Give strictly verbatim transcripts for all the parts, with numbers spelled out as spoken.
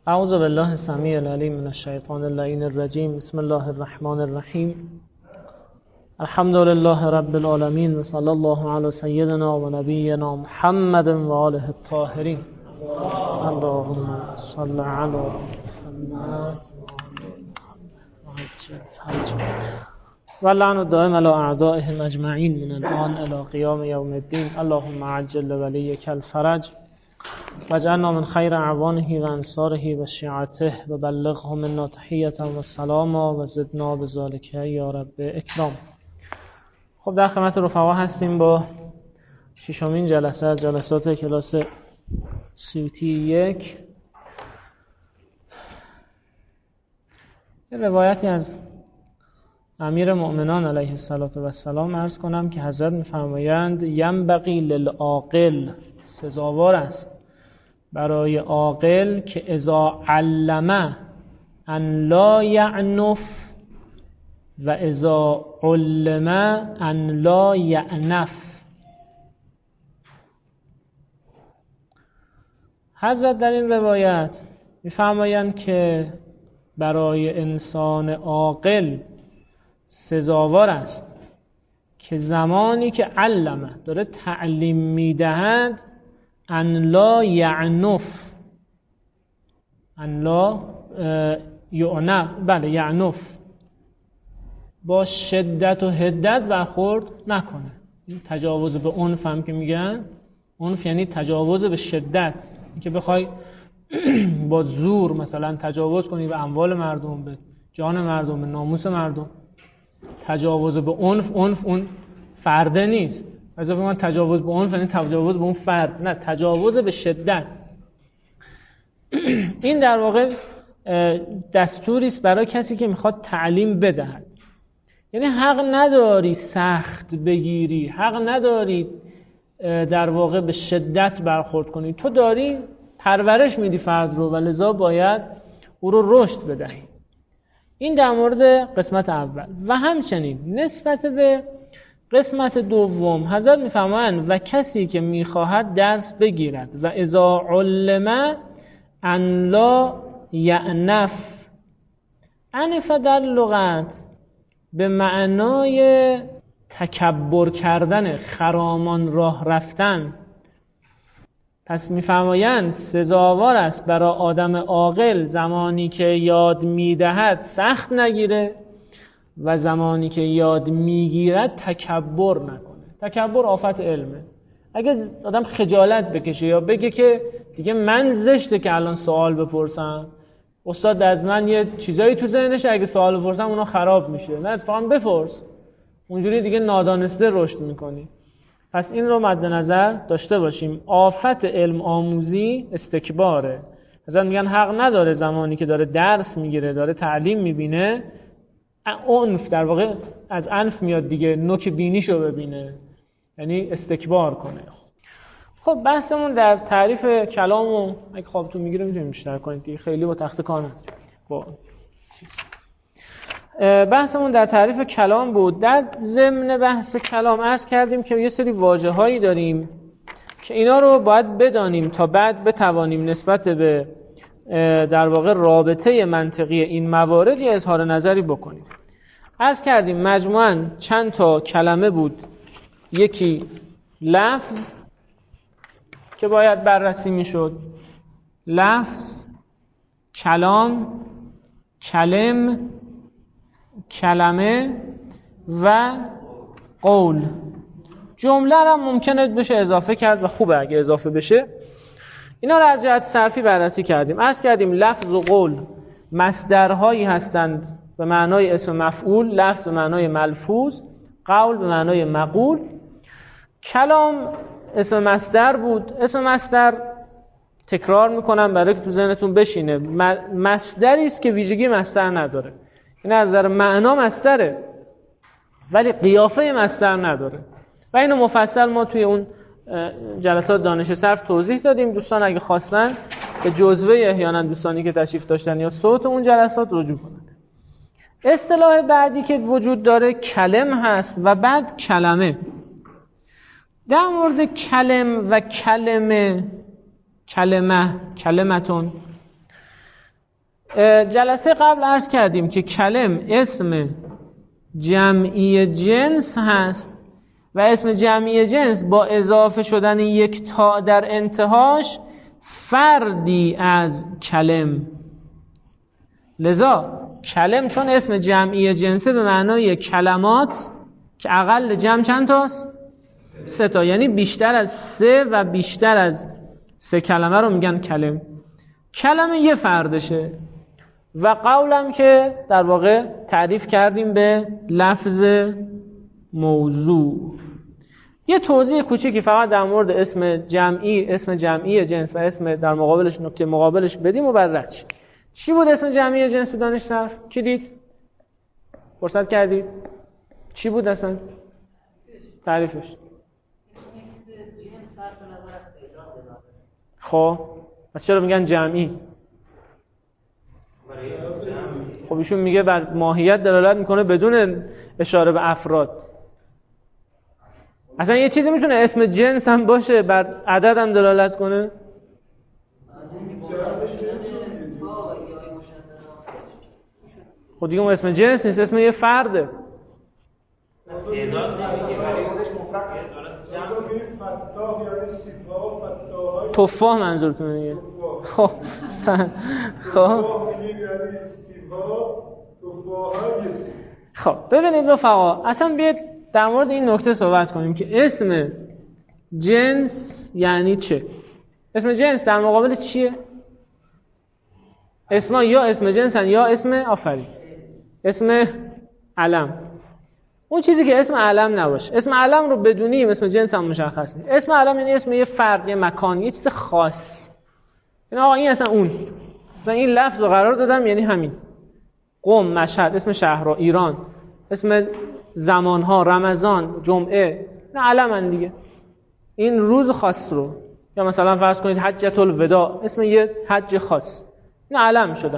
اعوذ بالله السمیع العلیم من الشیطان اللعین الرجیم. بسم الله الرحمن الرحیم. الحمد لله رب العالمین و صلی الله علی سیدنا و نبینا محمد و آله الطاهرین. اللهم صل علی محمد و لعن الدائم علی اعدائهم اجمعین من الان الی قیام یوم الدین. اللهم عجل ولیک الفرج واجعلنا من خیر اعوانه و انصاره و شیعته و بلغهم منا تحیة و سلاما و زدنا بذلک یا رب اکرام. خب در خدمت رفقا هستیم با ششمین جلسه جلسات کلاس سیوطی یک. یه روایتی از امیر مؤمنان علیه السلام عرض کنم که حضرت می‌فرمایند ینبغی للعاقل، سزاوار است برای عاقل که اذا علم ان لا یعنف و اذا علم ان لا یعنف. حضرت در این روایت می‌فرمایند که برای انسان عاقل سزاوار است که زمانی که علمه داره تعلیم میدهد ان لا یعنف، ان لا یعنف، بله یعنف، با شدت و حدت برخورد نکنه. این تجاوز به عنف هم که میگن، عنف یعنی تجاوز به شدت، که بخوای با زور مثلا تجاوز کنی به اموال مردم، به جان مردم، به ناموس مردم. تجاوز به عنف، عنف اون فرده نیست. از اضافه من تجاوز به عنف یعنی تجاوز به اون فرد، نه، تجاوز به شدت. این در واقع دستوری است برای کسی که میخواد تعلیم بدهد. یعنی حق نداری سخت بگیری، حق نداری در واقع به شدت برخورد کنی. تو داری پرورش میدی فرد رو و لذا باید او رو رشد بدهی. این در مورد قسمت اول. و همچنین نسبت به قسمت دوم حضرت میفرمایند و کسی که میخواهد درس بگیرد و اذا علم ان لا یعنف. عنف در لغت به معنای تکبر کردن، خرامان راه رفتن. پس میفرمایند سزاوار است برای آدم عاقل زمانی که یاد میدهد سخت نگیره و زمانی که یاد میگیرد تکبر نکنه. تکبر آفت علمه. اگه آدم خجالت بکشه یا بگه که دیگه من زشته که الان سوال بپرسم، استاد از من یه چیزایی تو ذهنشه اگه سوال بپرسم اونا خراب میشه، نه اتفاقا بپرس، اونجوری دیگه نادانسته رشد میکنی. پس این رو مد نظر داشته باشیم. آفت علم آموزی استکباره. مثلا میگن حق نداره زمانی که داره درس میگیره، داره تعلیم میبینه، عنف، در واقع از عنف میاد دیگه، نوک بینیشو ببینه، یعنی استکبار کنه. خب بحثمون در تعریف کلام و اگه خوابتون میگیره میتونیم بیشتر کنید دیگه، خیلی با تخت کار نداریم. با بحثمون در تعریف کلام بود. در ضمن بحث کلام عرض کردیم که یه سری واژه‌هایی داریم که اینا رو باید بدانیم تا بعد بتوانیم نسبت به در واقع رابطه منطقی این موارد یه اظهار نظری بکنیم. عرض کردیم مجموعاً چند تا کلمه بود. یکی لفظ که باید بررسی میشد، لفظ، کلام، کلم، کلمه و قول. جمله را ممکنه بشه اضافه کرد و خوبه اگه اضافه بشه. اینا را از جهت صرفی بررسی کردیم. عرض کردیم لفظ و قول مصدرهایی هستند به معنای اسم مفعول، لفظ به معنای ملفوظ، قول به معنای مقول. کلام اسم مصدر بود. اسم مصدر تکرار میکنم برای که تو ذهنتون بشینه، مصدری است که ویژگی مصدر نداره. این از نظر معنا مصدره ولی قیافه مصدر نداره و اینو مفصل ما توی اون جلسات دانش صرف توضیح دادیم. دوستان اگه خواستن به جزوه احیانا دوستانی که تشریف داشتن یا صوت اون جلسات رجوع کنند. اصطلاح بعدی که وجود داره کلم هست و بعد کلمه. در مورد کلم و کلمه، کلمه، کلمتون، جلسه قبل عرض کردیم که کلم اسم جمعی جنس هست و اسم جمعی جنس با اضافه شدن یک تا در انتهاش فردی از کلم. لذا کلم چون اسم جمعی جنسه به معنای کلمات که اقل جمع چند تاست؟ سه تا، یعنی بیشتر از سه و بیشتر از سه کلمه رو میگن کلم. کلمه یه فردشه و قولم که در واقع تعریف کردیم به لفظ موضوع. یه توضیح کوچیکی فقط در مورد اسم جمعی، اسم جمعی جنس و اسم در مقابلش نکته مقابلش بدیم و بعد رد شیم. چی بود اسم جمعی جنس دانش صرف؟ کی دید؟ فرصت کردید؟ چی بود اصلا؟ تعریفش. خب پس چرا میگن جمعی؟ خب ایشون میگه بر ماهیت دلالت میکنه بدون اشاره به افراد. اصلا یه چیزی میتونه اسم جنس هم باشه بر عدد هم دلالت کنه؟ خب دیگه اون اسم جنس نیست، اسم یه فرده. تفاح منظورتونه دیگه. خب خب خب ببینید رفقا، اصلا بیاید در مورد این نکته صحبت کنیم که اسم جنس یعنی چه؟ اسم جنس در مقابل چیه؟ اسما یا اسم جنسن یا اسم آفرین اسم علم. اون چیزی که اسم علم نباشه، اسم علم رو بدونیم اسم جنس هم مشخص نیست. اسم علم یعنی اسم یه فرد، یه مکان، یه چیز خاص. این آقا این اصلا اون مثلا این لفظ رو قرار دادم یعنی همین. قم، مشهد، اسم شهرها، ایران، اسم زمانها، رمضان، جمعه، نه علمن دیگه. این روز خاص رو، یا مثلا فرض کنید حجۃ الوداع، اسم یه حج خاص، این علم شدن.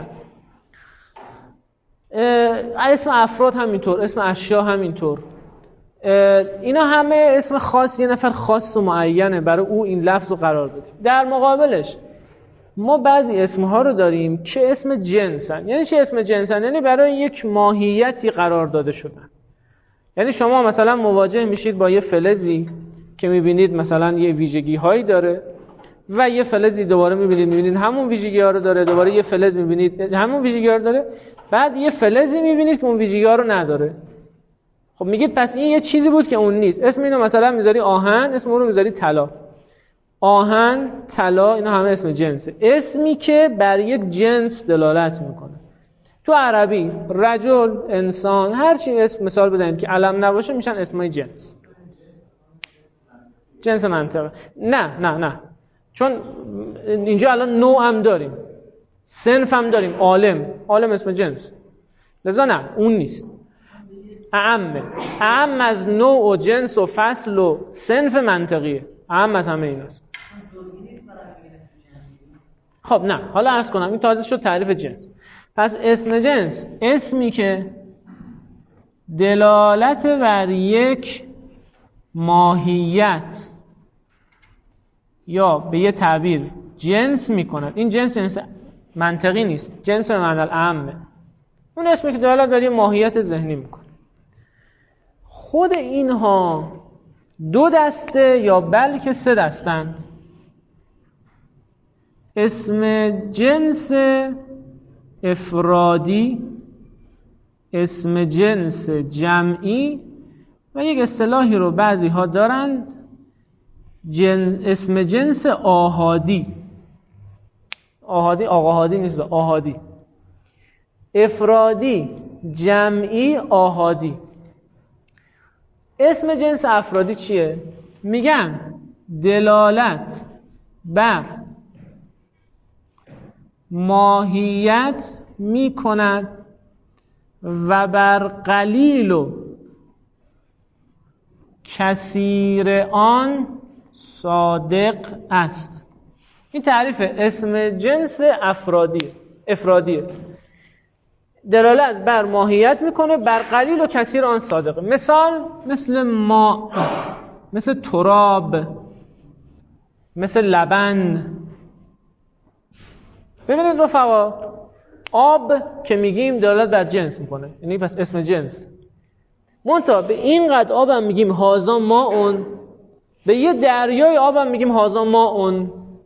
اسم افراد همینطور، اسم اشیا همینطور. اینا همه اسم خاص، یه نفر خاص و معینه، برای او این لفظ رو قرار دادیم. در مقابلش ما بعضی اسمها رو داریم که اسم جنسن. یعنی چه اسم جنسن؟ یعنی برای یک ماهیتی قرار داده شدن. یعنی شما مثلا مواجه میشید با یه فلزی که میبینید مثلا یه ویژگی هایی داره و یه فلزی دوباره میبینید میبینید همون ویژگی ها رو داره، دوباره یه فلز میبینید همون ویژگی ها رو داره، بعد یه فلزی میبینید که اون ویژگی ها رو نداره. خب میگید پس این یه چیزی بود که اون نیست. اسم اینو مثلا میذاری آهن، اسم اون رو میذاری طلا. آهن، طلا، اینا همه اسم جنسه. اسمی که بر یک جنس دلالت میکنه. تو عربی رجل، انسان، هر چی اسم مثال بزنید که علم نباشه میشن اسمای جنس. جنس منطقه. نه نه نه چون اینجا الان نوع هم داریم، صنف هم داریم. عالم، عالم اسم جنس. لذا نه اون نیست. اعم اعم از نوع و جنس و فصل و صنف منطقیه. اعم از همه این است. خب نه حالا عرض کنم این تازه شد تعریف جنس. پس اسم جنس اسمی که دلالت بر یک ماهیت یا به یه تعبیر جنس میکند. این جنس جنس منطقی نیست، جنس به معنی اعمه. اون اسمی که دلالت بر یه ماهیت ذهنی میکنه. خود اینها دو دسته یا بلکه سه دستند. اسم جنس افرادی، اسم جنس جمعی و یک اصطلاحی رو بعضی ها دارند جن... اسم جنس آحادی. آحادی آقاهادی نیست، آحادی. افرادی، جمعی، آحادی. اسم جنس افرادی چیه؟ میگن دلالت بر ماهیت می کند و بر قلیل و کثیر آن صادق است. این تعریف اسم جنس افرادی افرادیه. دلالت بر ماهیت میکنه، بر قلیل و کثیر آن صادقه. مثال مثل ما، مثل تراب، مثل لبن. ببینید رفقا آب که میگیم دلالت بر جنس میکنه، یعنی پس اسم جنس. منتها به اینقدر آبم میگیم هازا ماء، به یه دریای آبم میگیم هازا ماء.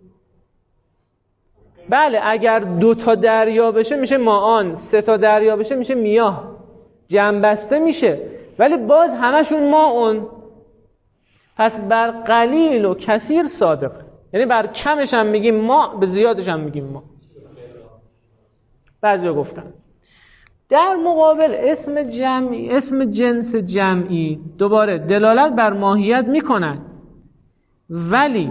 بله اگر دو تا دریا بشه میشه ماءان، سه تا دریا بشه میشه میاه، جنبسته میشه، ولی باز همشون ماء. پس بر قلیل و کثیر صادق، یعنی بر کمش هم میگیم ما، به زیادش هم میگیم ما. بعضیا گفتن در مقابل اسم جمعی، اسم جنس جمعی دوباره دلالت بر ماهیت میکند ولی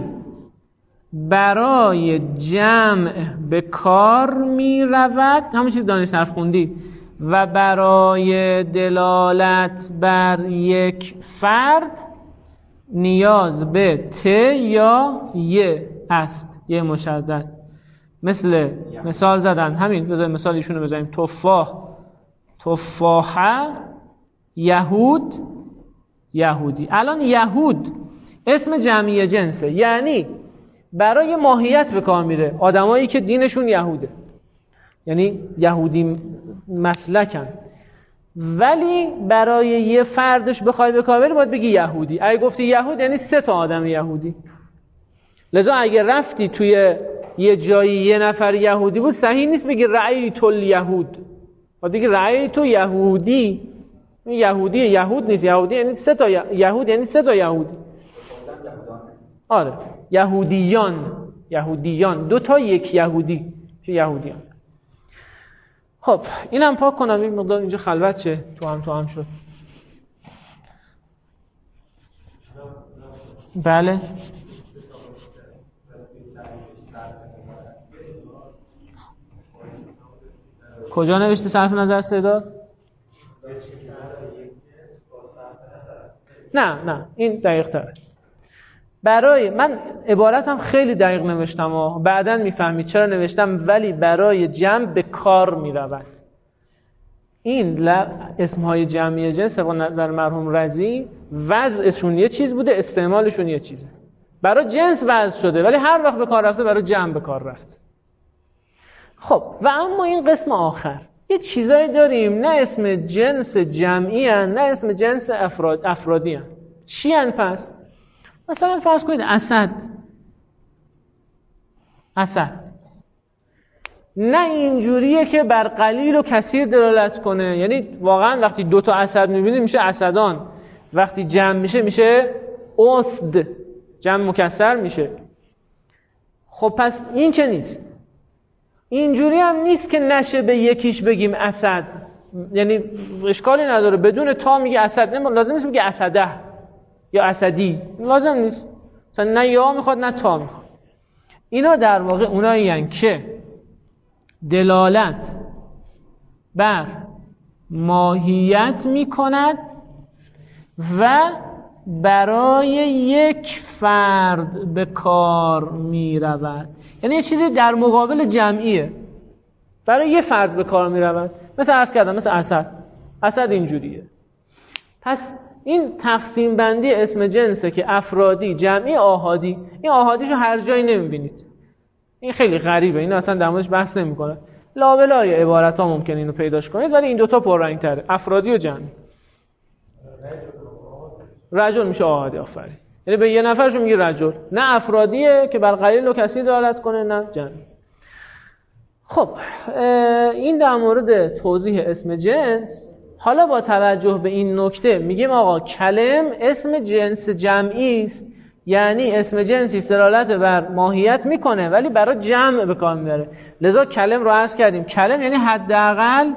برای جمع به کار میرود، همون چیز دانش صرف خوندی، و برای دلالت بر یک فرد نیاز به ت یا ی است، یه مشدد. مثل مثال زدن همین، بذاریم مثال ایشونو بذاریم، تفاح تفاحه، یهود یهودی. الان یهود اسم جمعی جنسه، یعنی برای ماهیت به کار میره، آدمایی که دینشون یهوده، یعنی یهودی مسلکن، ولی برای یه فردش بخوای به کار بری باید بگی یهودی. اگه گفتی یهود یعنی سه تا آدم یهودی. لذا اگه رفتی توی یه جایی یه نفر یهودی بود، صحیح نیست بگی رأیت الیهود، باید بگی رأیت یهودی. یهودی یهود نیست، یهودی یعنی سه تا یهود، یعنی سه تا یهودی. آره یهودیان، یهودیان دو تا یک یهودی چه یهودیان. خب اینم پاک کنم، این مقدار اینجا خلوت چه تو هم تو هم شد. بله کجا نوشته صرف نظر استعداد؟ نه نه این دقیق تره. برای من عبارتم خیلی دقیق نوشتم و بعداً میفهمید چرا نوشتم ولی برای جمع به کار میرود. این اسمهای جمعی جنس با نظر مرحوم رضی وضعشون یه چیز بوده، استعمالشون یه چیزه. برای جنس وضع شده ولی هر وقت به کار رفته برای جمع به کار رفت. خب و اما این قسم آخر یه چیزایی داریم نه اسم جنس جمعی هن نه اسم جنس افراد افرادی هن. چی هن پس؟ مثلا فرض کنید اسد. اسد نه اینجوریه که بر قلیل و کثیر دلالت کنه، یعنی واقعا وقتی دو تا اسد میبینید میشه اسدان، وقتی جمع میشه میشه اسد، جمع مکسر میشه. خب پس این که نیست. اینجوری هم نیست که نشه به یکیش بگیم اسد، یعنی اشکالی نداره بدون تا میگه اسد، نه لازم نیست بگه اسده یا اسدی، لازم نیست، مثلا نه یا میخواد نه تا میخواد. اینا در واقع اونایی هستند که دلالت بر ماهیت میکند و برای یک فرد به کار میرود، یعنی یه چیزی در مقابل جمعیه برای یه فرد به کار میرود. مثل عرض کردم مثل اسد، اسد اینجوریه. پس این تقسیم بندی اسم جنسه که افرادی، جمعی، آحادی. این آحادیشو هر جایی نمیبینید، این خیلی غریبه، این اصلا در موردش بحث نمیکنه. لابلای عبارت ها ممکن اینو پیداش کنید ولی این دوتا پررنگ تره، افرادی و جمعی. رجل میشه آحادی، آفرین، یعنی به یه نفرشون میگه رجل، نه افرادیه که بر قلیل و کثیر دلالت کنه نه جمعی. خب این در مورد توضیح اسم جنس. حالا با توجه به این نکته میگیم آقا کلم اسم جنس جمعی است، یعنی اسم جنسی دلالت بر ماهیت میکنه ولی برای جمع به کار میبره. لذا کلم رو عرض کردیم، کلم یعنی حداقل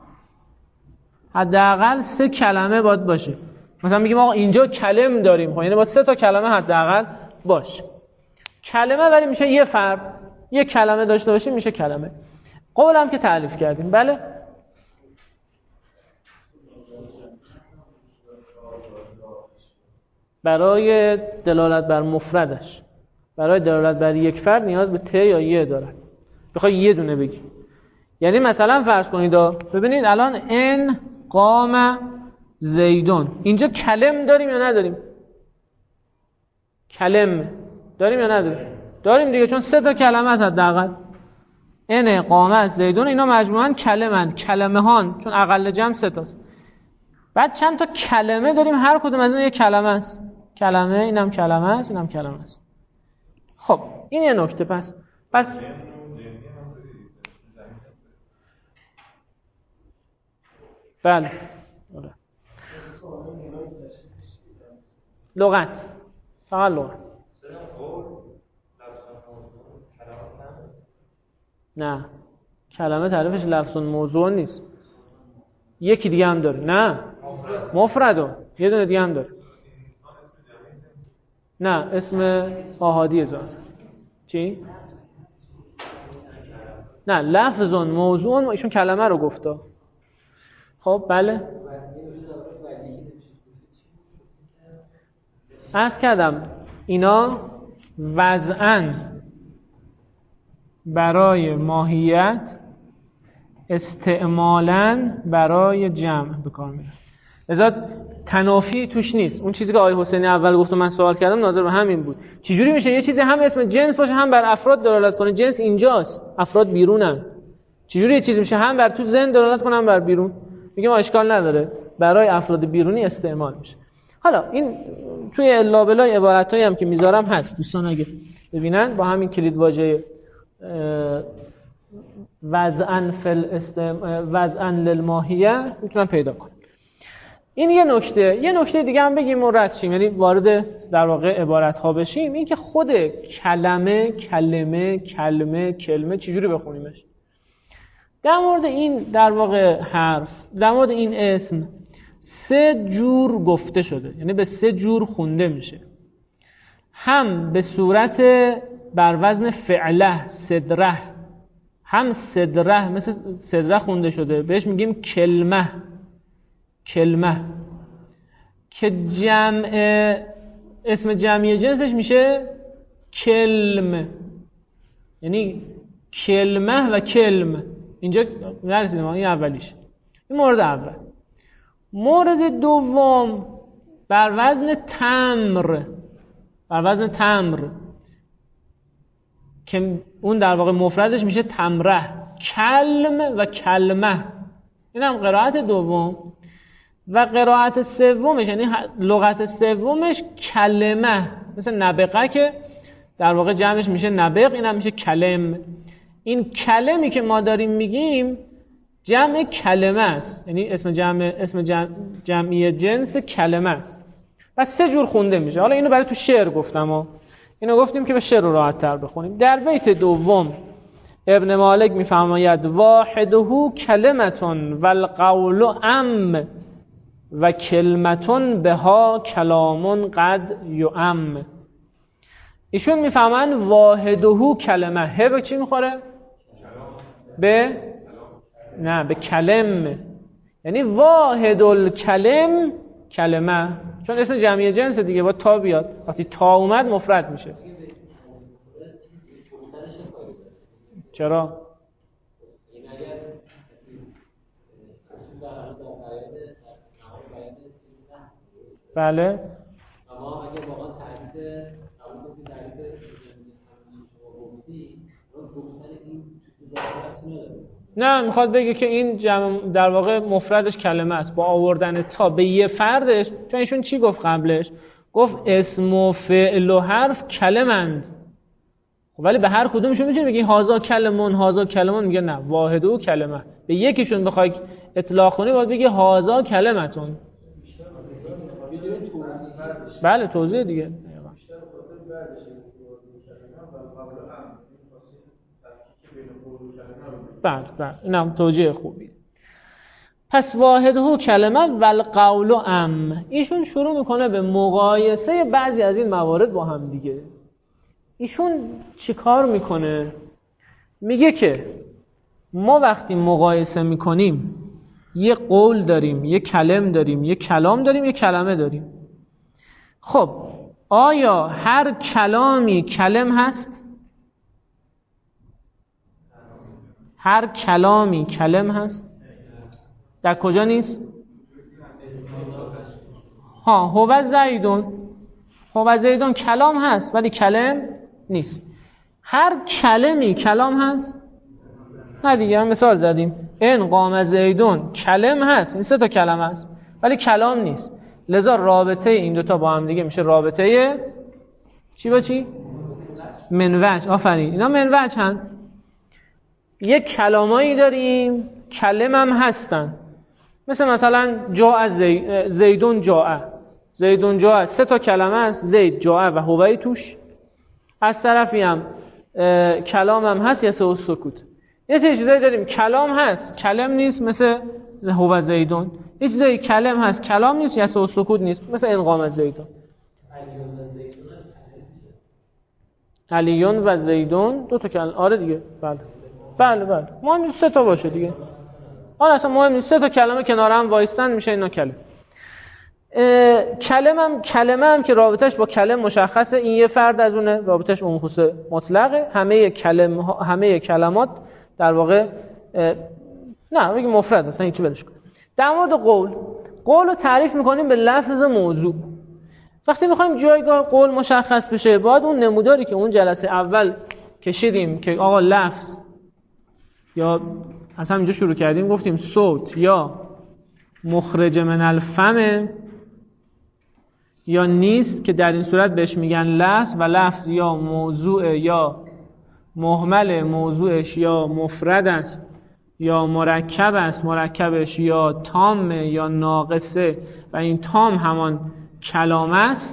حداقل سه کلمه باید باشه. مثلا میگیم آقا اینجا کلم داریم، خب یعنی با سه تا کلمه حداقل باشه. کلمه ولی میشه یه فرد، یه کلمه داشته باشه میشه کلمه. قولم که تعریف کردیم. بله برای دلالت بر مفردش، برای دلالت بر یک فرد نیاز به ت یا ی دارد. بخوای یه دونه بگی، یعنی مثلا فرض کنید ببینید الان ان قام زیدون، اینجا کلم داریم یا نداریم؟ کلم داریم یا نداریم؟ داریم دیگه، چون سه تا کلمه هست حداقل. ان قامت زیدون، اینا مجموعاً کلمند، کلمه هان، چون اقل جمع سه تاست. بعد چند تا کلمه داریم، هر کدوم از اینا یک کلمه است. کلمه، اینم کلمه است، اینم کلمه است. خب این یه نکته. پس پس بله لغت، فقط لغت. نه کلمه تعریفش لفظ موضوع نیست. یکی دیگه هم داره. نه مفردو یه دونه دیگه هم داره. نه اسم آحادی ذات. چی؟ نه لفظ موضوع، ایشون کلمه رو گفته. خب بله عرض کردم اینا وضعاً برای ماهیت، استعمالاً برای جمع به کار میره. لذا تنافی توش نیست. اون چیزی که آقای حسینی اول گفت و من سوال کردم ناظر به همین بود. چجوری میشه یه چیزی هم اسم جنس باشه هم بر افراد دلالت کنه؟ جنس اینجاست، افراد بیرونن. چجوری یه چیزی میشه هم بر تو ذهن دلالت کنه هم بر بیرون؟ میگم اشکال نداره، برای افراد بیرونی استعمال میشه. حالا این توی الا بلا عبارتایی هم که میذارم هست، دوستان اگه ببینن با همین کلید واژه وضعاً فل استعمال وضعاً للماهیه میتونن پیدا کنن. این یه نکته. یه نکته دیگه هم بگیم و رد شیم، یعنی وارد در واقع عبارت ها بشیم. این که خود کلمه، کلمه، کلمه، کلمه چجوری بخونیمش. در مورد این در واقع حرف، در مورد این اسم سه جور گفته شده، یعنی به سه جور خونده میشه. هم به صورت بر وزن فعله، صدره، هم صدره مثل صدره خونده شده، بهش میگیم کلمه. کلمه که جمع اسم جمعی جنسش میشه کلم، یعنی کلمه و کلم. اینجا نرسیدیم، این اولیش. این مورد اول. مورد دوم بر وزن تمر، بر وزن تمر که اون در واقع مفردش میشه تمره، کلم و کلمه. این هم قرائت دوم. و قرائت سومش یعنی لغت سومش کلمه، مثل نبقه که در واقع جمعش میشه نبق، این هم میشه کلم. این کلمی که ما داریم میگیم جمع کلمه است، یعنی اسم جمع اسم جمع جمعی جنس کلمه است. پس سه جور خونده میشه. حالا اینو برای تو شعر گفتم و اینو گفتیم که به شعر رو راحت تر بخونیم. در بیت دوم ابن مالک میفرماید واحده کلمتون والقول ام و کلمتون بها کلامون قد یعم. ایشون میفهمن واحده کلمه. ه به چی میخوره؟ به نه به کلم، یعنی واحد الکلم کلمه، چون اسم جمعی جنس دیگه با تا بیاد. وقتی تا اومد مفرد میشه. چرا؟ بله اما اگه واقعا تعریف قبول کنید تعریف نه میخواد بگه که این جمع در واقع مفردش کلمه است با آوردن تا به یه فردش. چون ایشون چی گفت قبلش؟ گفت اسم و فعل و حرف کلمند، ولی به هر کدومشون میتونی بگی هازا کلمون هازا کلمون. میگه نه، واحد و کلمه. به یکیشون بخوای اطلاق کنی باید بگی هازا کلمتون. بله توضیح دیگه. بله بله اینم توجیه خوبی. پس واحده کلمه والقول ام. ایشون شروع میکنه به مقایسه بعضی از این موارد با هم دیگه. ایشون چیکار میکنه؟ میگه که ما وقتی مقایسه میکنیم یه قول داریم، یه کلم داریم، یه کلام داریم، یه کلمه داریم. خب آیا هر کلامی کلم هست؟ هر کلامی کلم هست؟ در کجا نیست؟ ها هو زیدون. هو زیدون کلام هست ولی کلم نیست. هر کلمی کلام هست؟ نه دیگه، هم مثال زدیم. ان قام زیدون کلم هست، این سه تا کلمه هست ولی کلام نیست، لذا رابطه این دوتا با هم دیگه میشه رابطه چی با چی؟ منوج. آفرین، اینا منوج هن. یک کلامایی داریم کلم هم هستن، مثل مثلا جاء زی... زیدون جاء، زیدون جاء سه تا کلمه است، زید جاء و هوی توش. از طرفی هم کلام هم هست، یه سه سکوت. یه سری چیزایی داریم کلام هست کلم نیست، مثل هو زیدون. یه چیزایی کلم هست کلام نیست، یه سه سکوت نیست، مثل انقام زیدون. علیون و زیدون دو تا کلمه. آره دیگه، بله بله بله، مهم نیست سه تا باشه دیگه. آره اصلا مهم نیست، سه تا کلمه کنار هم وایستن میشه اینا کلمه. کلمه هم کلمه هم که رابطش با کلم مشخصه، این یه فرد از اونه، رابطش عموم خصوص مطلقه. همه کلم همه کلمات در واقع نه بگیم مفرد، مثلا هیچی بلش کن. در مورد قول، قول رو تعریف میکنیم به لفظ موضوع. وقتی میخوایم جایگاه قول مشخص بشه، باید اون نموداری که اون جلسه اول کشیدیم که آقا لفظ یا اصلا اینجا شروع کردیم گفتیم صوت یا مخرج من الفم یا نیست، که در این صورت بهش میگن لفظ، و لفظ یا موضوع یا مهمل موضوعش یا مفرد است یا مرکب است، مرکبش یا تام یا ناقصه و این تام همان کلام است.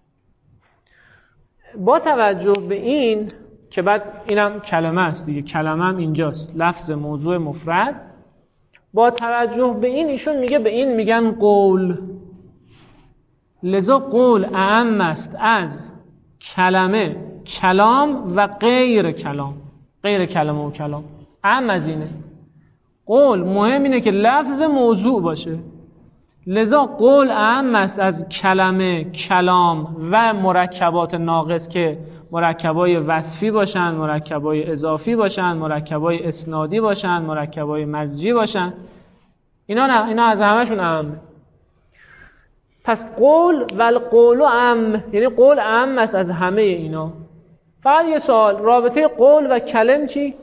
با توجه به این که بعد اینم کلمه است دیگه، کلمه هم اینجاست، لفظ موضوع مفرد. با توجه به این ایشون میگه به این میگن قول. لذا قول اعم است از کلمه، کلام و غیر کلام. غیر کلمه و کلام اعم از اینه. قول مهم اینه که لفظ موضوع باشه، لذا قول اعم است از کلمه، کلام و مرکبات ناقص که مرکبای وصفی باشن، مرکبای اضافی باشن، مرکبای اسنادی باشن، مرکبای مزجی باشن. اینا نه، اینا از همشون اعم. پس قول و القول اعم، یعنی قول اعم است از همه اینا. فقط یه سوال، رابطه قول و کلم چی؟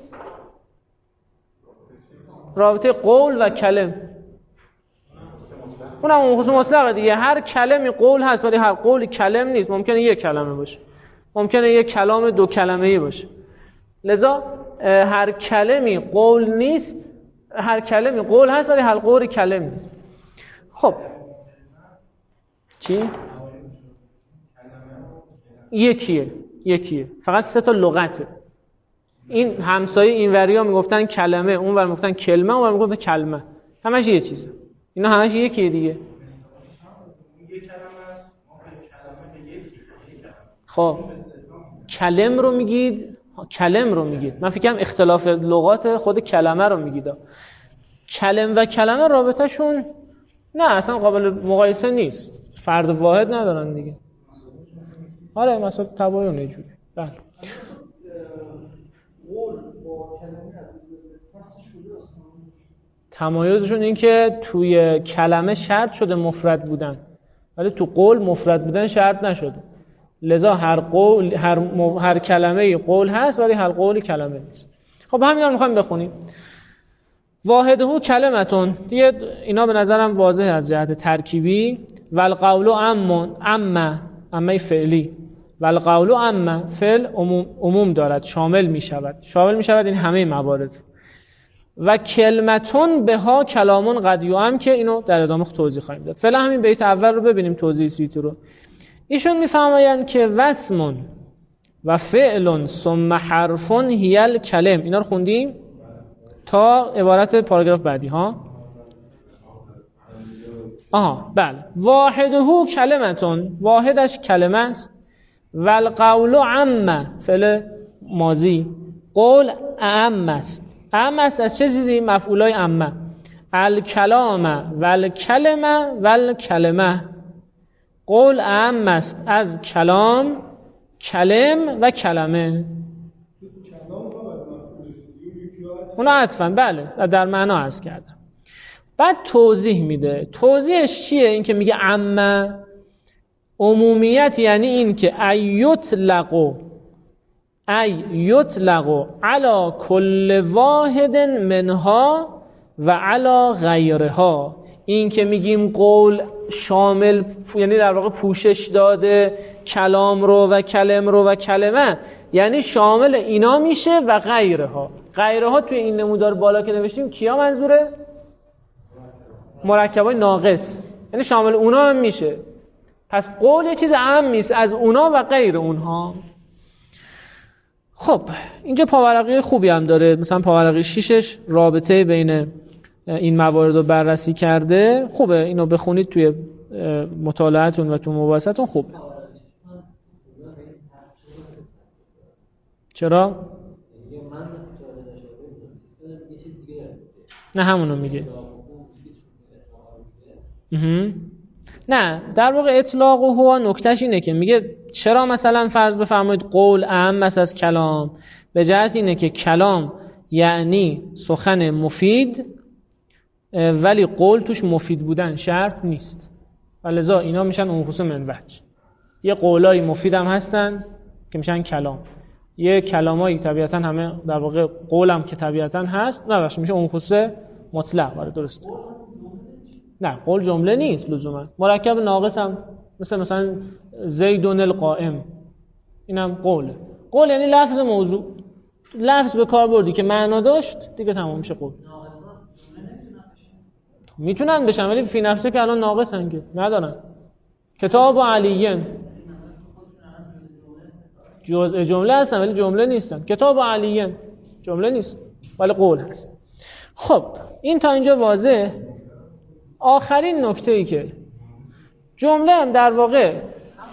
رابطه قول و کلم اونم اون خصوص مطلقه دیگه. هر کلمی قول هست ولی هر قولی کلم نیست. ممکنه یک کلمه باشه، ممکنه یک کلام دو کلمه‌ای باشه. لذا هر کلمی قول نیست، هر کلمی قول هست ولی هر قولی کلم نیست. خب چی؟ یکیه یکیه فقط سه تا لغته. این همسایه اینوریا میگفتن کلمه، اونور میگفتن کلمه، اونور میگفتن کلمه. همش یه چیزه، اینا همش یکیه دیگه. خب کلم رو میگید، کلم رو میگید، من فکرم اختلاف لغات خود کلمه رو میگید. کلم و کلمه رابطهشون نه اصلا قابل مقایسه نیست، فرد واحد ندارن دیگه. آره مثلا تباین یه جوری. بله تمایزشون این که توی کلمه شرط شده مفرد بودن ولی تو قول مفرد بودن شرط نشده. لذا هر قول هر, م... هر کلمه قول هست ولی هر قولی کلمه نیست. خب همین رو میخوایم بخونیم. واحده کلمتون دیگه، اینا به نظرم واضحه از جهت ترکیبی. والقول عم عم عمه فعلی، والقول عم فعل عموم, عموم دارد، شامل می شود، شامل می شود این همه موارد. و کلمتون به ها کلامون قد یعم که اینو در ادامه توضیح خواهیم داد. فعلا همین بیت اول رو ببینیم توضیح سیتی رو. ایشون میفرمایند که وسمون و فعل ثم حرفون هیل کلم. اینا رو خوندیم تا عبارت پاراگراف بعدی ها. آها بله. واحده کلمتون، واحدش کلمه است. والقول عم فعل ماضی، قول اعم است. اعم است از چه چیزی؟ مفعولای عمه. الکلام والکلمه والکلمه، قول اعم است از کلام، کلم و کلمه. اونا عطفاً بله در معنا عرض کردم. بعد توضیح میده. توضیحش چیه؟ این که میگه عمه عمومیت، یعنی این که ایطلقو ای یطلق علی کل واحد منها و علی غیرها. این که میگیم قول شامل، یعنی در واقع پوشش داده کلام رو و کلم رو و کلمه، یعنی شامل اینا میشه و غیرها. غیرها توی این نمودار بالا که نوشتیم کیا منظوره؟ مرکبای ناقص، یعنی شامل اونا هم میشه. پس قول یه چیز عام نیست، از اونا و غیر اونها. خب اینجا پاورقی خوبی هم داره، مثلا پاورقی شیشش رابطه بین این موارد رو بررسی کرده. خوبه اینو بخونید توی مطالعاتون و تو مباحثتون. خوبه. چرا؟ نه همونو میگه. نه در واقع اطلاق و هو نکتهش اینه که میگه چرا مثلا فرض بفرمایید قول اهم است از کلام، به جهت اینه که کلام یعنی سخن مفید، ولی قول توش مفید بودن شرط نیست و لذا اینا میشن اون خصوص من وجه. یه قولای مفید هم هستن که میشن کلام، یه کلامایی طبیعتا همه در واقع قولم که طبیعتا هست نه باشه میشه اون خصوص مطلق. آره درسته. نه قول جمله نیست لزوما. مرکب ناقص هم مثل مثلا زیدون القائم، اینم قوله. قول یعنی لفظ موضوع، لفظ به کار بردی که معنا داشت دیگه تمام میشه قول. میتونن بشن ولی فی نفسه که الان ناقصن که ندارن. کتاب و علیین جزء جمله هستن ولی جمله نیستن. کتاب و علیین جمله نیست ولی قول هست. خب این تا اینجا واضح. آخرین نکته ای که جمله هم در واقع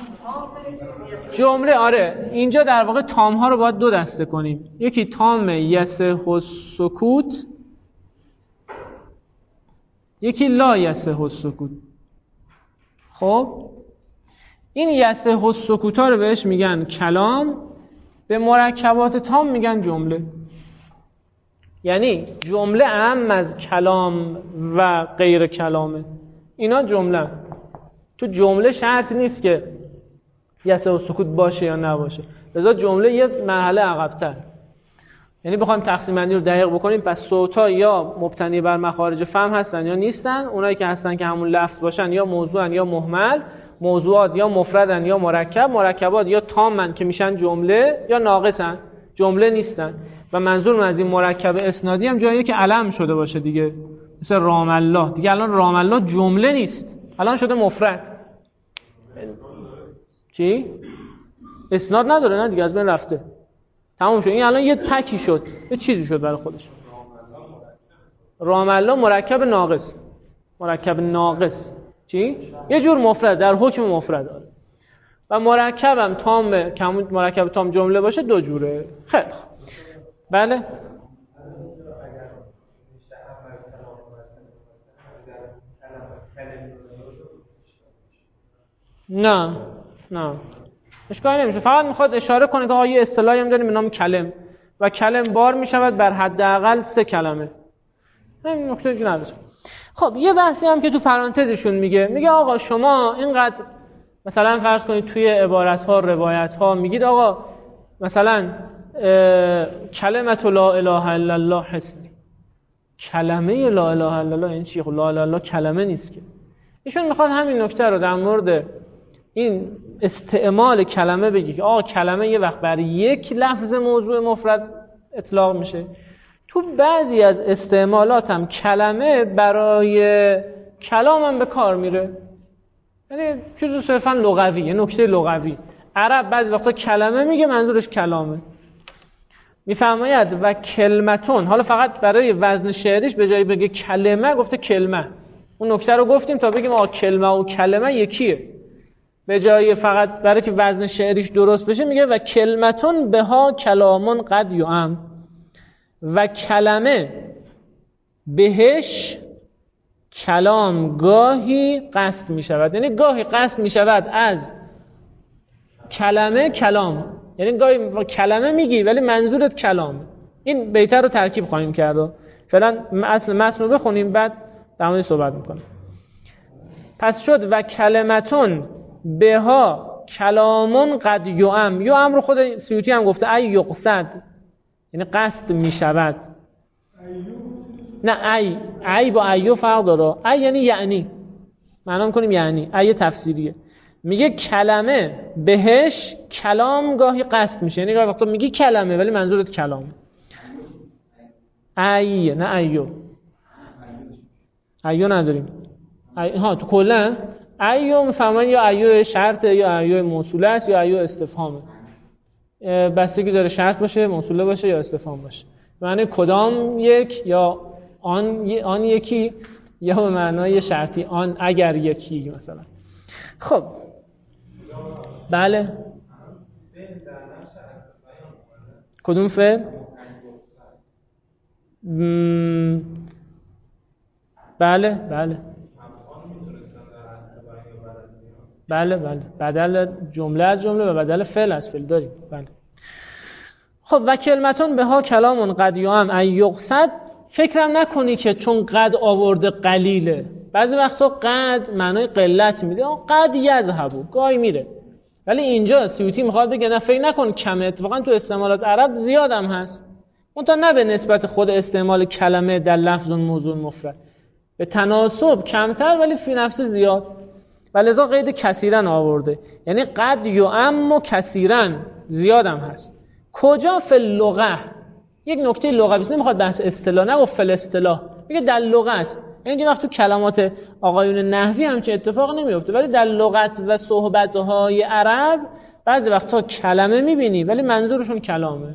جمله آره اینجا در واقع تام ها رو باید دو دسته کنیم. یکی تام یصح السکوت، یکی لا یصح السکوت. خب این یصح السکوت ها رو بهش میگن کلام، به مرکبات تام میگن جمله. یعنی جمله اهم از کلام و غیر کلامه. اینا جمله. تو جمله شرط نیست که یصح السکوت باشه یا نباشه، لذا جمله یه مرحله عقب‌تر. یعنی بخوایم تقسیم بندی رو دقیق بکنیم، پس صوت‌ها یا مبتنی بر مخارج فم هستن یا نیستن. اونایی که هستن که همون لفظ باشن یا موضوعن یا مهمل. موضوعات یا مفردن یا مرکب. مرکبات یا تامن که میشن جمله یا ناقصن جمله نیستن. و منظور من از این مرکب اسنادی هم جاییه که علم شده باشه دیگه، مثل رام الله. دیگه الان رام الله جمله نیست، الان شده مفرد. چی؟ اسناد نداره نه دیگه، از بین رفته، تموم شد. این الان یه پکی شد، یه چیزی شد برای خودش. رام الله مرکب ناقص. مرکب ناقص چی؟ یه جور مفرد در حکم مفرد داره. و مرکبم تام، که مرکب تام جمله باشه دو جوره. خیلی بله. نه نه اشکالی نمیشه، فقط میخواد اشاره کنه که آقا یه اصطلاحی هم داریم به نام کلم و کلم بار میشود بر حداقل سه کلمه. این نکته دیگه نداره. خب یه بحثی هم که تو پرانتزشون میگه، میگه آقا شما اینقدر مثلا فرض کنید توی عبارت ها روایت ها میگید آقا مثلا کلمت لا اله الا الله حسنی. کلمه لا اله الا الله این چیه؟ لا اله الا الله کلمه نیست که. ایشون میخواد همین نکته رو در مورد این استعمال کلمه بگی که آقا کلمه یه وقت برای یک لفظ موضوع مفرد اطلاق میشه، تو بعضی از استعمالات هم کلمه برای کلام هم به کار میره. یعنی چیزی صرفا لغوی، یه نکته لغوی. عرب بعضی وقتا کلمه میگه منظورش کلامه. میفرماید و کلمتون، حالا فقط برای وزن شعریش به جای بگه کلمه گفته کلمه. اون نکته رو گفتیم تا بگیم آقا کلمه و کلمه یکیه. به جای فقط برای که وزن شعریش درست بشه میگه و کلمتون بها کلامون قد یعم. و کلمه بهش کلام گاهی قصد می شود. یعنی گاهی قصد می شود از کلمه کلام، یعنی گاهی کلمه میگی ولی منظورت کلام. این بیتر رو ترکیب خواهیم کرد. فعلا اصل متن رو بخونیم بعد در مورد صحبت میکنیم. پس شد و کلمتون بها کلامون قد یعم، یعم رو خود سیوطی هم گفته ای یقصد، یعنی قصد می شود. نه ای ای با ایو فرق داره. ای یعنی یعنی، معنا میکنیم یعنی، ای تفسیریه. میگه کلمه بهش کلام گاهی قصد میشه، یعنی گاهی وقتا میگی کلمه ولی منظورت کلامه. ای نه ایو، ایو نداریم. ای ها تو کلا ایو میفهمن یا ایو شرطه یا ایو موصوله است یا ایو استفهامه، بستگی داره شرط باشه، موصوله باشه یا استفهام باشه. معنی کدام یک یا آن آن یکی، یا به معنای شرطی آن اگر یکی مثلا. خب بله کدوم فعل؟ م... بله بله بله بله بدل جمله از جمله و بدل فعل از فعل داریم. بله. خب و کلمتون به ها کلامون قد یعم ای یقصد، فکرم نکنی که چون قد آورده قلیله. بعضی وقتا قد معنای قلت میده، قد یذهبو گاهی میره، ولی اینجا سیوطی میخواد بگه نه فکر نکن کمه، اتفاقا تو استعمالات عرب زیادم هست، منتها نه به نسبت خود استعمال کلمه در لفظ موضوع مفرد، به تناسب کمتر ولی فی نفس زیاد، ولذا قید کثیرن آورده، یعنی قد یعم و کثیرن زیادم هست. کجا؟ فی اللغه. یک نکته لغوی است، نمیخواد بحث اصطلاح، نه و فی اصطلاح، میگه در لغت. یعنی وقت تو کلمات آقایون نحوی همچین اتفاق نمیفته، ولی در لغت و صحبت‌های عرب بعضی وقتا کلمه میبینی ولی منظورشون کلامه.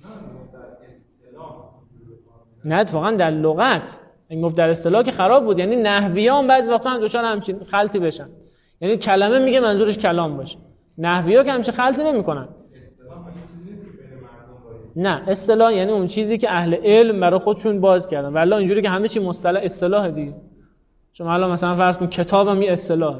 نه اتفاقا در لغت، این گفت در اصطلاح که خراب بود، یعنی نحویان بعضی وقتا هم دچار همچین خلطی بشن، یعنی کلمه میگه منظورش کلام باشه، نحویا که همچین خلطی نمیکنن. نه اصطلاح یعنی اون چیزی که اهل علم برای خودشون باز کردن، والله اینجوری که همه چی مصطلح اصطلاح دیگه. شما الان مثلا فرض کن کتابم یه اصطلاح،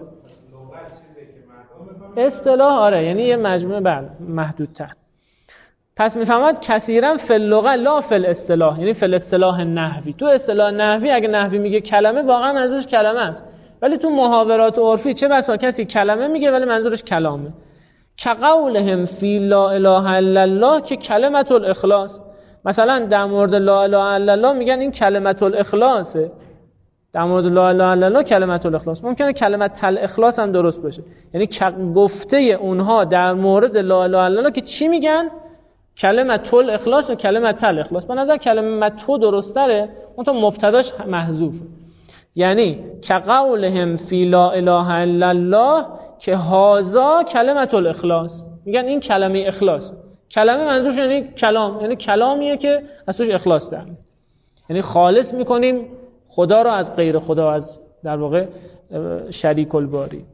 اصطلاح آره، یعنی یه مجموعه بر محدودتر. پس میفهمد کثیرا فی اللغه لا فی الاصطلاح، یعنی فی الاصطلاح نحوی. تو اصطلاح نحوی اگه نحوی میگه کلمه واقعا منظورش کلمه است، ولی تو محاورات عرفی چه بسا کسی کلمه میگه ولی منظورش کلامه. کقولهم فی لا اله الا الله که کلمت الاخلاص، مثلا در مورد لا اله الا الله میگن این کلمت الاخلاصه، در مورد لا اله الا الله کلمت الاخلاص. ممکنه کلمت الاخلاص هم درست باشه، یعنی گفته اونها در مورد لا اله الا الله که چی میگن؟ کلمت الاخلاص و کلمت الاخلاص. به نظر کلمت تو درست تره، اون تو مبتداش محذوف، یعنی کقولهم فی لا اله الا الله که هازا کلمت الاخلاص، میگن این کلمه اخلاص. کلمه منظورش یعنی کلام، یعنی کلامیه که از توش اخلاص داره، یعنی خالص میکنیم خدا رو از غیر خدا، از در واقع شریک الباری.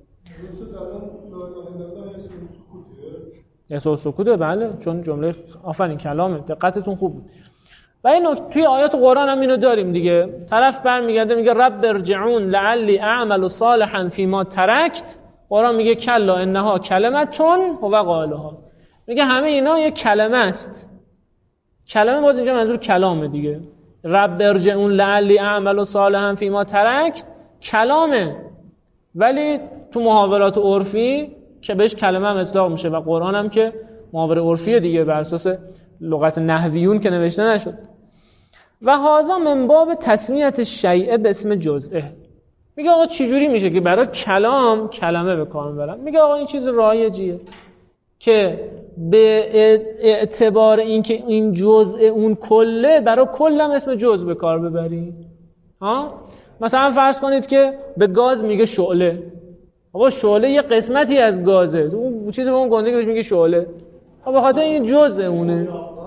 احساس سکوته، بله، چون جمله آفرین کلامه، دقتتون خوب بود. و این توی آیات قرآن هم اینو داریم دیگه، طرف برمیگرده میگه رب ارجعون لعلی اعمل صالحا فیما ترکت، قرآن میگه کلا انها کلمتون هو قالها، میگه همه اینا یک کلمه است. کلمه باز اینجا منظور کلامه دیگه. رب ارجعون لعلی اعمل صالحا فیما ترکت کلامه، ولی تو محاورات عرفی که بهش کلمه هم اطلاق میشه و قرآن هم که محاوره عرفیه دیگه، بر اساس لغت نحویون که نوشته نشد. و هذا من باب تسمیت شیء به اسم جزئه. میگه آقا چی جوری میشه که برای کلام کلمه به کار میبرن؟ میگه آقا این چیز رایجیه که به اعتبار اینکه این جزء اون کله، برای کلم اسم جزء به کار ببری. ها مثلا فرض کنید که به گاز میگه شعله، آقا شعله یه قسمتی از گازه، اون چیزی به اون گنده که میگه شعله، آقا به خاطر این جزء اونه.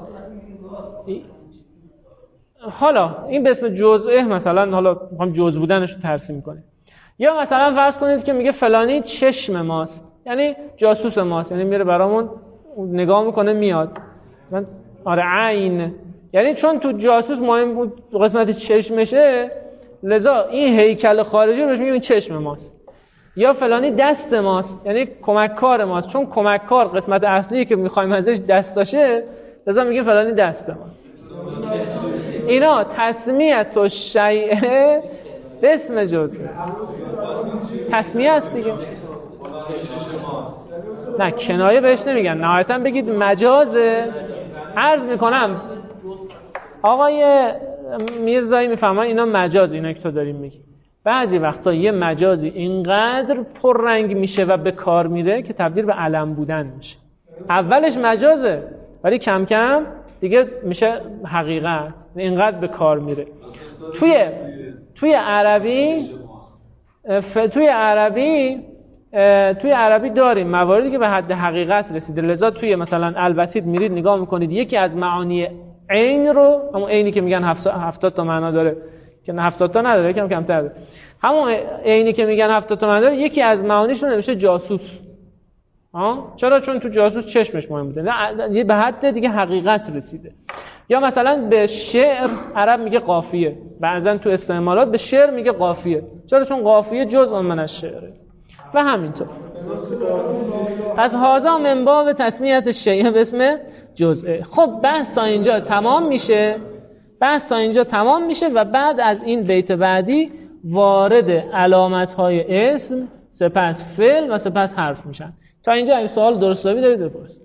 حالا این به اسم جزء مثلا، حالا میخوام جزء بودنش رو ترسیم کنیم. یا مثلا فرض کنید که میگه فلانی چشم ماست، یعنی جاسوس ماست، یعنی میره برامون نگاه میکنه میاد. مثلا آره عین، یعنی چون تو جاسوس مهم بود قسمت چشمشه، لذا این هیکل خارجی رو بهش میگیم چشم ماست. یا فلانی دست ماست، یعنی کمک کار ماست، چون کمک کار قسمت اصلی که میخوایم ازش دستاشه، لذا میگه فلانی دست ماست. اینا تسمیت و شیء به اسم جزء، تسمیه است دیگه. نه کنایه بهش نمیگن، نهایتا بگید مجازه. عرض میکنم آقای میرزایی میفهمن اینا مجاز، اینا که تو داریم میگی. بعضی وقتا یه مجازی اینقدر پررنگ میشه و به کار میره که تبدیل به علم بودن میشه. اولش مجازه ولی کم کم دیگه میشه حقیقت، اینقدر به کار میره. توی توی عربی ف... توی عربی توی عربی داریم مواردی که به حد حقیقت رسیده. لذا توی مثلا البسیط میرید نگاه میکنید یکی از معانی عین رو، همون عینی که میگن هفتاد تا معنا داره که نه هفتاد تا نداره، یکم کمتر داره، همون عینی که میگن هفتاد تا معنا داره، یکی از معانیش رو نمیشه جاسوس. ها چرا؟ چون تو جاسوس چشمش مهم بوده، نه به حد دیگه حقیقت رسیده. یا مثلا به شعر عرب میگه قافیه، بعضن تو استعمالات به شعر میگه قافیه. چرا؟ چون قافیه جزء من از شعره. و همینطور از هذا من باب تسمیت شیء به اسم جزء. خب بحث تا اینجا تمام میشه، بحث تا اینجا تمام میشه و بعد از این بیت بعدی وارد علامت‌های اسم، سپس فعل و سپس حرف میشن. تا اینجا این سوال درستابی دارید بپرسید.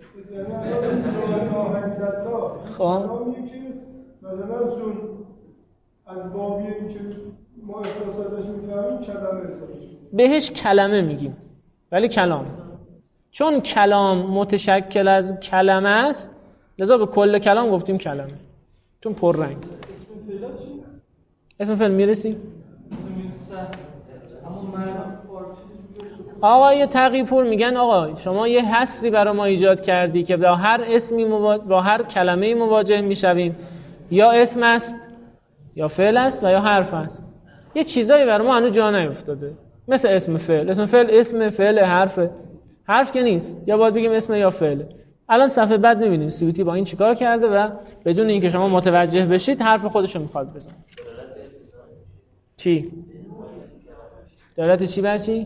خب مثلا چون از بابی این که ما احساساتش میفهمیم کلمه حسابش بهش کلمه میگیم ولی کلام، چون کلام متشکل از کلمه است لذا به کل کلام گفتیم کلمه، چون پررنگ. اسم فعل چی؟ اسم فعل میرسی؟ اما معنا فارسی آقای تقی‌پور میگن آقا شما یه حصری برای ما ایجاد کردی که با هر اسمی مواجه، با هر کلمه‌ای مواجه میشویم، یا اسم است یا فعل است و یا حرف است. یه چیزایی برای ما هنوز جا نیفتاده، مثل اسم فعل. اسم فعل اسم فعل حرف حرف که نیست، یا باید بگیم اسم یا فعل. الان صفحه بعد می‌بینید سیوطی با این چیکار کرده و بدون اینکه شما متوجه بشید حرف خودش رو می‌خواد بزنه. چی؟ دلالت چی بر چی؟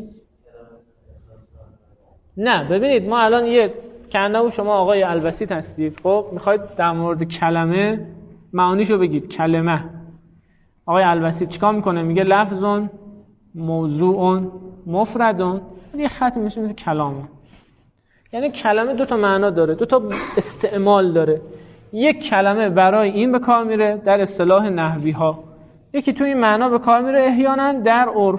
نه ببینید ما الان یه کنه شما آقای البسیط هستید، خب میخواید در مورد کلمه معانیشو بگید. کلمه آقای البسیط چیکار میکنه؟ میگه لفظون موضوعون مفردون، یه خط میشه مثل کلامه. یعنی کلمه دو تا معنا داره، دو تا استعمال داره. یک کلمه برای این به کار میره در اصطلاح نحوی ها، یکی توی این معنا به کار میره احیانا در عرف.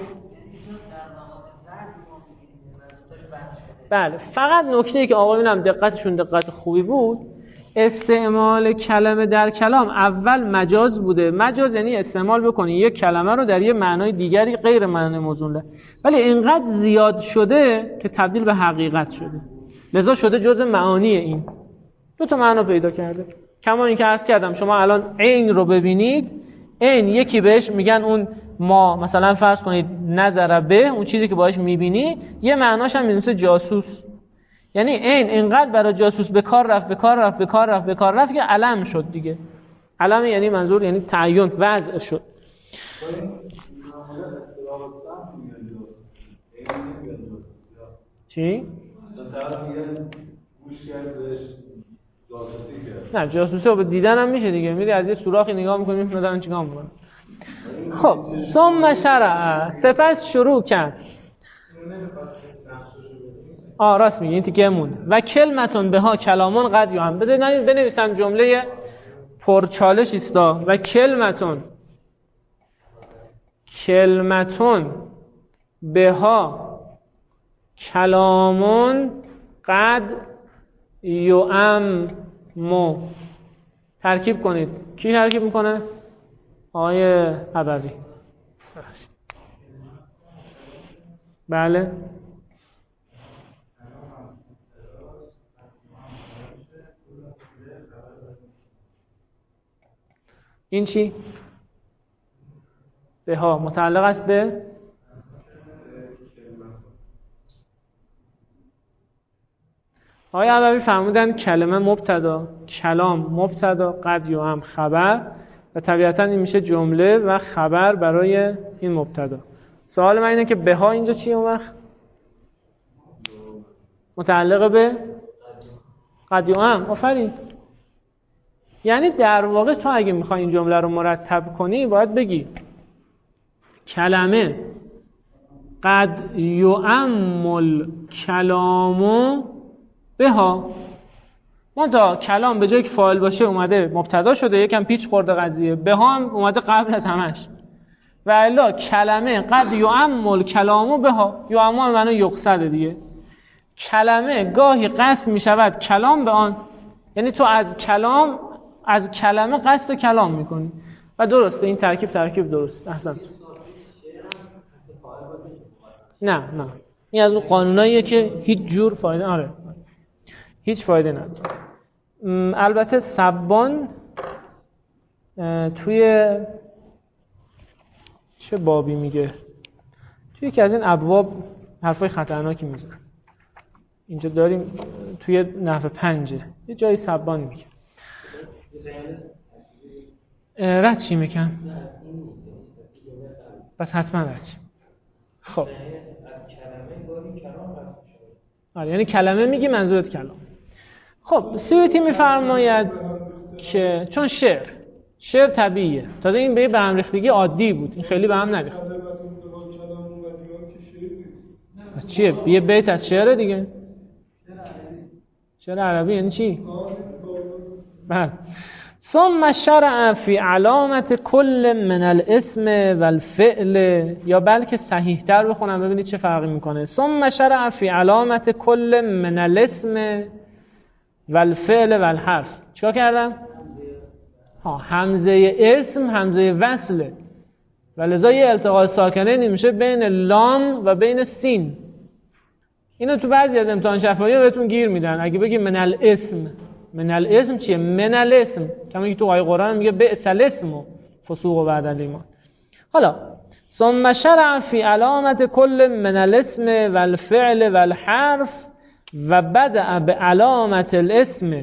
بله فقط نکته‌ای که آقایون هم دقتشون دقت خوبی بود، استعمال کلمه در کلام اول مجاز بوده. مجاز یعنی استعمال بکنی یک کلمه رو در یه معنای دیگری غیر معنی موزون، ولی اینقدر زیاد شده که تبدیل به حقیقت شده، لذا شده جزء معانی. این دو تا معنا پیدا کرده. کما اینکه عرض کردم شما الان عین رو ببینید، عین یکی بهش میگن اون ما مثلا فرض کنید نظر به اون چیزی که باهاش میبینی، یه معناش هم مثل جاسوس. یعنی عین اینقدر برای جاسوس به کار رفت به کار رفت به کار رفت به کار رفت که علم شد دیگه. علم یعنی منظور یعنی تعین وضع شد. چی؟ نه جاسوسی رو به دیدن هم میشه دیگه، میری از یه سوراخی نگاه میکنی میفهمی چیکار میکنه. خب ثم شرع، سپس شروع کرد. آه راست میگی، این تیکه موند. و کلمتون بها کلامون قد یوهم. بده بنویسم جمله پرچالش ایستا. و کلمتون کلمتون بها کلامون قد یوهم. ترکیب کنید. کی ترکیب میکنه؟ آقای عبری. بله این چی؟ به ها متعلق است به آقای عبری فرمودن کلمه مبتدا، کلام مبتدا، قد یوهم خبر، و طبیعتا این میشه جمله و خبر برای این مبتدا. سوال من اینه که به ها اینجا چیه اون وقت؟ متعلق به قد یوهم. آفرین. یعنی در واقع تو اگه میخوای این جمله رو مرتب کنی باید بگی کلمه قد یوهم الکلامو بها. منتها کلام به جای که فاعل باشه اومده مبتدا شده، یکم پیچ خورده قضیه. بها هم اومده قبل از همش. و الا کلمه قد یعمل کلامو بها، یعمل معنی یقصد دیگه. کلمه گاهی قصد می شود کلام به آن، یعنی تو از کلام از کلمه قصد کلام میکنی و درسته. این ترکیب ترکیب درست. احسن. نه نه این از اون قانوناییه که هیچ جور فایده آره هیچ فایده نداره. البته سبان توی چه بابی میگه، توی یکی از این ابواب حرفای خطرناکی میزنه. اینجا داریم توی نحو پنجه یه جایی سبان میگه. رد چی میکن؟ بس حتما رد چی. خب آره یعنی کلمه میگی منظورت کلام. خب سیوطی میفرماید که چون شعر شعر طبیعیه، تازه این به به هم ریختگی عادی بود، این خیلی به هم نریخت. پس چیه؟ یه بیت از شعر دیگه. شعر عربی یعنی چی؟ بله. ثم شرع فی علامت کل من الاسم والفعل، یا بلکه صحیح تر بخونم ببینید چه فرقی میکنه. ثم شرع فی علامت کل من الاسم والفعل والحرف. چیکار کردم؟ ها همزه اسم همزه وصله و لذا یه التقاء ساکنه نمیشه بین لام و بین سین. اینو تو بعضی از امتحان شفاهی بهتون گیر میدن. اگه بگی من الاسم، من الاسم چیه؟ من الاسم کما که تو آیه قرآن میگه بئس الاسم فسوق بعد الایمان. حالا ثم شرع فی علامت کل من الاسم والفعل والحرف و بدأ به علامت الاسم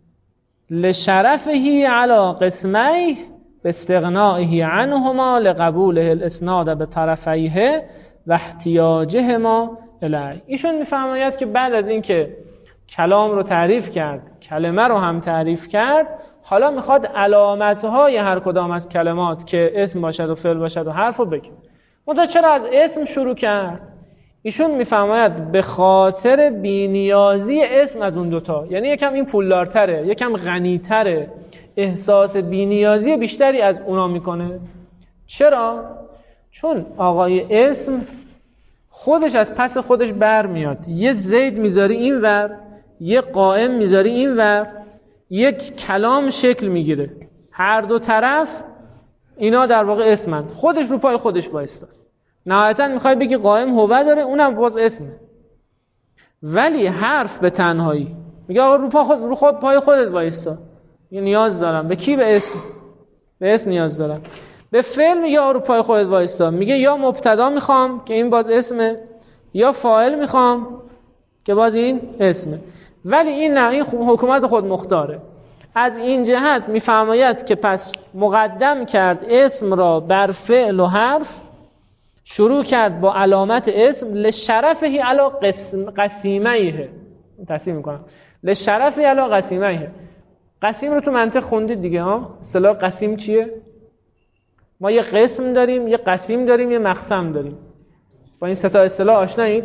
لشرفه علی قسمیه باستغنائه عنهما لقبوله الاسناد به طرفیه و احتیاجهما الیه. ایشون میفرماید که بعد از اینکه کلام رو تعریف کرد، کلمه رو هم تعریف کرد، حالا میخواد علامتهای هر کدام از کلمات که اسم باشد و فعل باشد و حرف رو بگه. منتها چرا از اسم شروع کرد؟ ایشون میفرماید به خاطر بی‌نیازی اسم از اون دوتا، یعنی یکم این پولدارتره، یکم غنیتره، احساس بی‌نیازی بیشتری از اونا میکنه. چرا؟ چون آقای اسم خودش از پس خودش بر میاد. یه زید میذاری این ور، یه قائم میذاری این ور، یک کلام شکل میگیره. هر دو طرف اینا در واقع اسمن، خودش رو پای خودش بایستاد. نهایتا میخوای بگی قائم هوه داره، اونم باز اسمه. ولی حرف به تنهایی میگه آقا رو, پا خود، رو خود پای خودت بایستا، میگه نیاز دارم به کی؟ به اسم. به اسم نیاز دارم. به فعل میگه آقا رو پای خودت بایستا، میگه یا مبتدا میخوام که این باز اسمه، یا فاعل میخوام که باز این اسمه. ولی این نه، این حکومت خود مختاره. از این جهت میفرماید که پس مقدم کرد اسم را بر فعل و حرف، شروع کرد با علامت اسم لشرفه علی قسم قسیمه. تصحیح میکنم لشرفه علی قسیمه. قسیم رو تو منطق خوندید دیگه ها. اصطلاح قسیم چیه؟ ما یه قسم داریم، یه قسیم داریم، یه مقسم داریم. با این سه تا اصطلاح آشنایید؟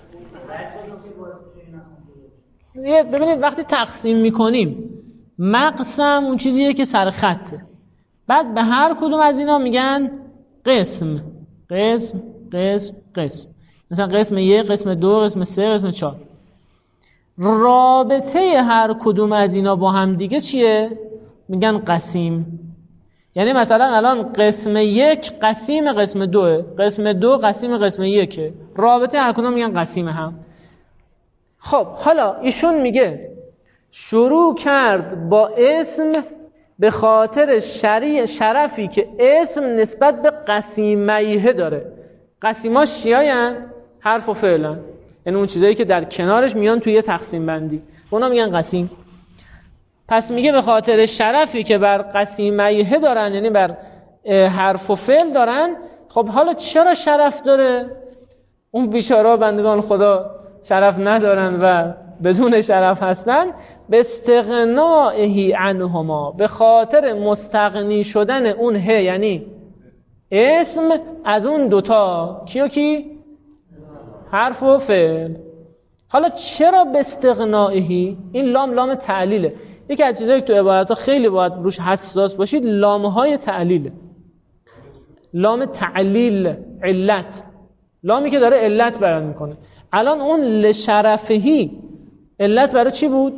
ببینید وقتی تقسیم میکنیم، مقسم اون چیزیه که سر خطه، بعد به هر کدوم از اینا میگن قسم. قسم قسم قسم مثلا قسم یک، قسم دو، قسم سه، قسم چهار. رابطه هر کدوم از اینا با هم دیگه چیه؟ میگن قسیم. یعنی مثلا الان قسم یک قسیم قسم دوه، قسم دو قسیم قسم یکه. رابطه هر کدوم میگن قسیم هم. خب حالا ایشون میگه شروع کرد با اسم به خاطر شریع شرفی که اسم نسبت به قسیمیه داره. قسیماش چیاین؟ حرف و فعلن، یعنی اون چیزایی که در کنارش میان توی تقسیم بندی، اونا میگن قسیم. پس میگه به خاطر شرفی که بر قسیمیه دارن، یعنی بر حرف و فعل دارن. خب حالا چرا شرف داره؟ اون بیچاره بندگان خدا شرف ندارن و بدون شرف هستن. به استغنائه عنهما، به خاطر مستغنی شدن اون ه، یعنی اسم، از اون دوتا. کیو کی؟ حرف و فعل. حالا چرا به استغنائهی؟ این لام لام تعلیله. یکی از چیزایی که تو عبارت‌ها خیلی باید روش حساس باشید لام‌های تعلیله. لام تعلیل، علت، لامی که داره علت بیان میکنه. الان اون لشرفهی علت برای چی بود؟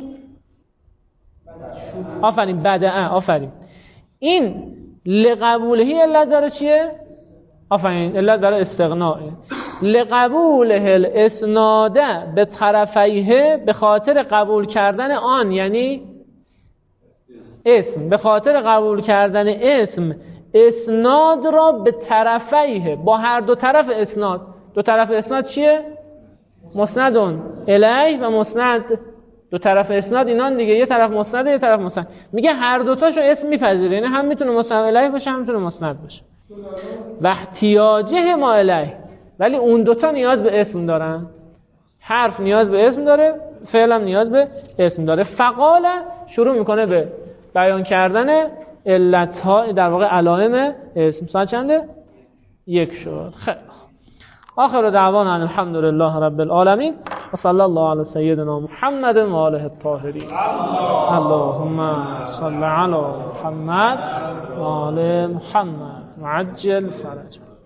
آفرین، بدعه. آفرین. این لقبولهی علت برای چیه؟ آفرین، علت برای استغناء. لقبوله الاسناده به طرفیه، به خاطر قبول کردن آن، یعنی اسم، به خاطر قبول کردن اسم اسناد را به طرفیه، با هر دو طرف اسناد. دو طرف اسناد چیه؟ مسندون الیه و مسند. دو طرف اسناد اینان دیگه، یه طرف مسند یه طرف مسند. میگه هر دوتاشو اسم میپذیره، یعنی هم میتونه مسند الیه باشه هم میتونه مسند باشه. و احتیاجه ما الیه، ولی اون دوتا نیاز به اسم دارن. حرف نیاز به اسم داره، فعل هم نیاز به اسم داره. فقال شروع میکنه به بیان کردن علت‌ها، در واقع علائم اسم. ساعت چنده؟ یک شد. خیلی آخر دعوانا ان الحمد لله رب العالمین و صلی الله علی سیدنا محمد و آله الطاهرین. اللهم صل علی محمد و آل محمد وعجل فرج.